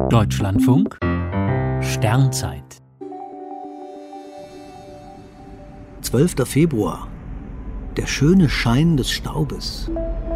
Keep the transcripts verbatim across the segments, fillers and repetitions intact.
Deutschlandfunk Sternzeit zwölfter Februar. Der schöne Schein des Staubes.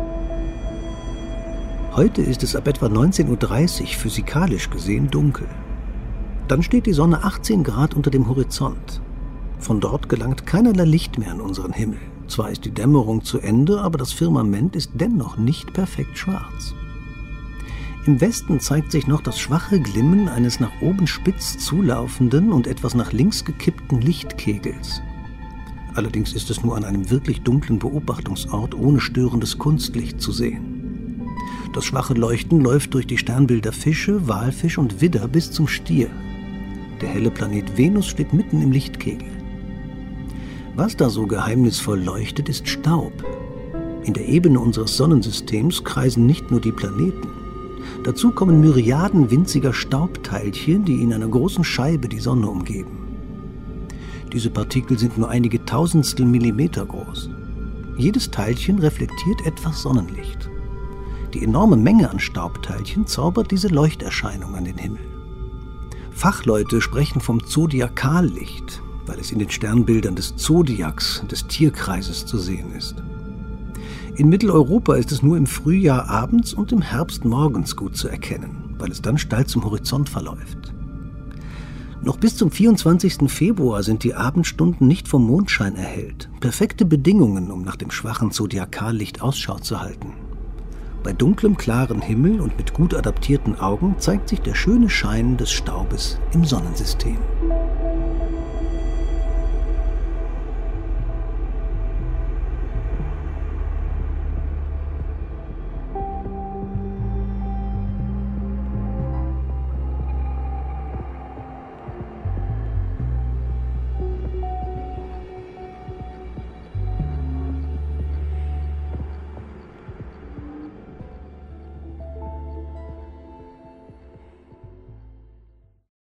Heute ist es ab etwa neunzehn Uhr dreißig physikalisch gesehen dunkel. Dann steht die Sonne achtzehn Grad unter dem Horizont. Von dort gelangt keinerlei Licht mehr an unseren Himmel. Zwar ist die Dämmerung zu Ende, aber das Firmament ist dennoch nicht perfekt schwarz. Im Westen zeigt sich noch das schwache Glimmen eines nach oben spitz zulaufenden und etwas nach links gekippten Lichtkegels. Allerdings ist es nur an einem wirklich dunklen Beobachtungsort ohne störendes Kunstlicht zu sehen. Das schwache Leuchten läuft durch die Sternbilder Fische, Walfisch und Widder bis zum Stier. Der helle Planet Venus steht mitten im Lichtkegel. Was da so geheimnisvoll leuchtet, ist Staub. In der Ebene unseres Sonnensystems kreisen nicht nur die Planeten. Dazu kommen Myriaden winziger Staubteilchen, die in einer großen Scheibe die Sonne umgeben. Diese Partikel sind nur einige Tausendstel Millimeter groß. Jedes Teilchen reflektiert etwas Sonnenlicht. Die enorme Menge an Staubteilchen zaubert diese Leuchterscheinung an den Himmel. Fachleute sprechen vom Zodiakallicht, weil es in den Sternbildern des Zodiacs, des Tierkreises, zu sehen ist. In Mitteleuropa ist es nur im Frühjahr abends und im Herbst morgens gut zu erkennen, weil es dann steil zum Horizont verläuft. Noch bis zum vierundzwanzigsten Februar sind die Abendstunden nicht vom Mondschein erhellt. Perfekte Bedingungen, um nach dem schwachen Zodiakallicht Ausschau zu halten. Bei dunklem, klaren Himmel und mit gut adaptierten Augen zeigt sich der schöne Schein des Staubes im Sonnensystem.